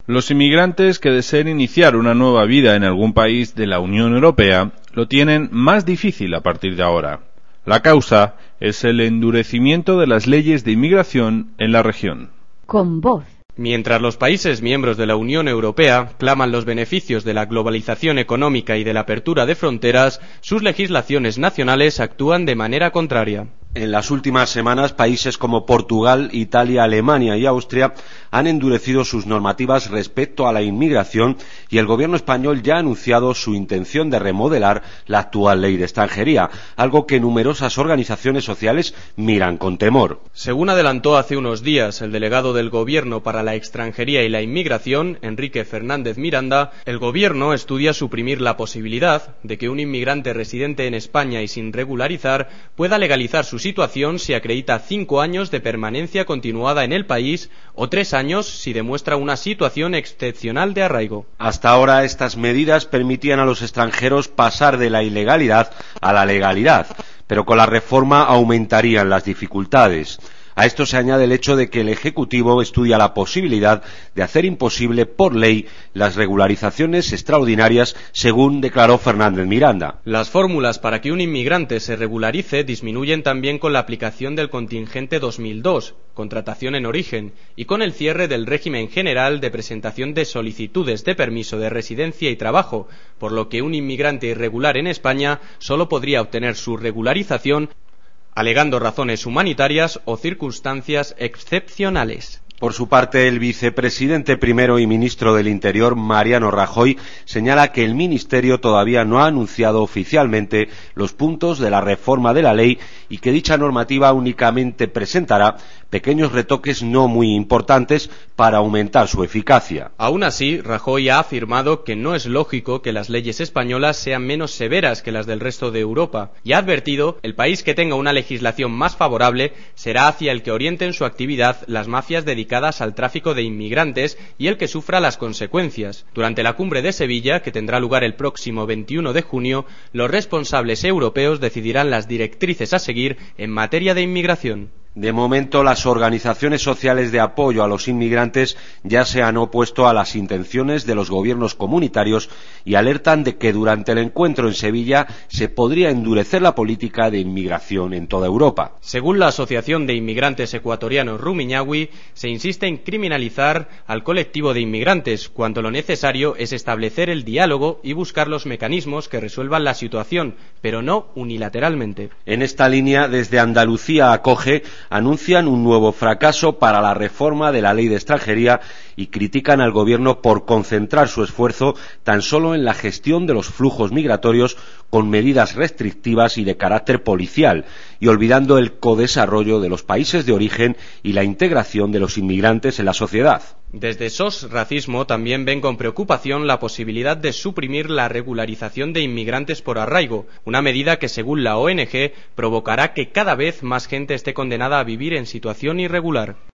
Los inmigrantes que deseen iniciar una nueva vida en algún país de la Unión Europea lo tienen más difícil a partir de ahora. La causa es el endurecimiento de las leyes de inmigración en la región. Con voz. Mientras los países miembros de la Unión Europea claman los beneficios de la globalización económica y de la apertura de fronteras, sus legislaciones nacionales actúan de manera contraria. En las últimas semanas, países como Portugal, Italia, Alemania y Austria han endurecido sus normativas respecto a la inmigración y el gobierno español ya ha anunciado su intención de remodelar la actual ley de extranjería, algo que numerosas organizaciones sociales miran con temor. Según adelantó hace unos días el delegado del Gobierno para la Extranjería y la Inmigración, Enrique Fernández Miranda, el Gobierno estudia suprimir la posibilidad de que un inmigrante residente en España y sin regularizar pueda legalizar su situación si acredita 5 años de permanencia continuada en el país o 3 años si demuestra una situación excepcional de arraigo. Hasta ahora estas medidas permitían a los extranjeros pasar de la ilegalidad a la legalidad, pero con la reforma aumentarían las dificultades. A esto se añade el hecho de que el Ejecutivo estudia la posibilidad de hacer imposible por ley las regularizaciones extraordinarias, según declaró Fernández Miranda. Las fórmulas para que un inmigrante se regularice disminuyen también con la aplicación del contingente 2002, contratación en origen, y con el cierre del régimen general de presentación de solicitudes de permiso de residencia y trabajo, por lo que un inmigrante irregular en España solo podría obtener su regularización alegando razones humanitarias o circunstancias excepcionales. Por su parte, el vicepresidente primero y ministro del Interior, Mariano Rajoy, señala que el Ministerio todavía no ha anunciado oficialmente los puntos de la reforma de la ley y que dicha normativa únicamente presentará pequeños retoques no muy importantes para aumentar su eficacia. Aún así, Rajoy ha afirmado que no es lógico que las leyes españolas sean menos severas que las del resto de Europa y ha advertido el país que tenga una legislación más favorable será hacia el que orienten su actividad las mafias dedicadas al tráfico de inmigrantes y el que sufra las consecuencias. Durante la cumbre de Sevilla, que tendrá lugar el próximo 21 de junio, los responsables europeos decidirán las directrices a seguir en materia de inmigración. De momento, las organizaciones sociales de apoyo a los inmigrantes ya se han opuesto a las intenciones de los gobiernos comunitarios y alertan de que durante el encuentro en Sevilla se podría endurecer la política de inmigración en toda Europa. Según la Asociación de Inmigrantes Ecuatorianos Rumiñahui, se insiste en criminalizar al colectivo de inmigrantes cuando lo necesario es establecer el diálogo y buscar los mecanismos que resuelvan la situación, pero no unilateralmente. En esta línea, desde Andalucía Acoge anuncian un nuevo fracaso para la reforma de la ley de extranjería y critican al gobierno por concentrar su esfuerzo tan solo en la gestión de los flujos migratorios con medidas restrictivas y de carácter policial y olvidando el codesarrollo de los países de origen y la integración de los inmigrantes en la sociedad. Desde SOS Racismo también ven con preocupación la posibilidad de suprimir la regularización de inmigrantes por arraigo, una medida que según la ONG provocará que cada vez más gente esté condenada a vivir en situación irregular.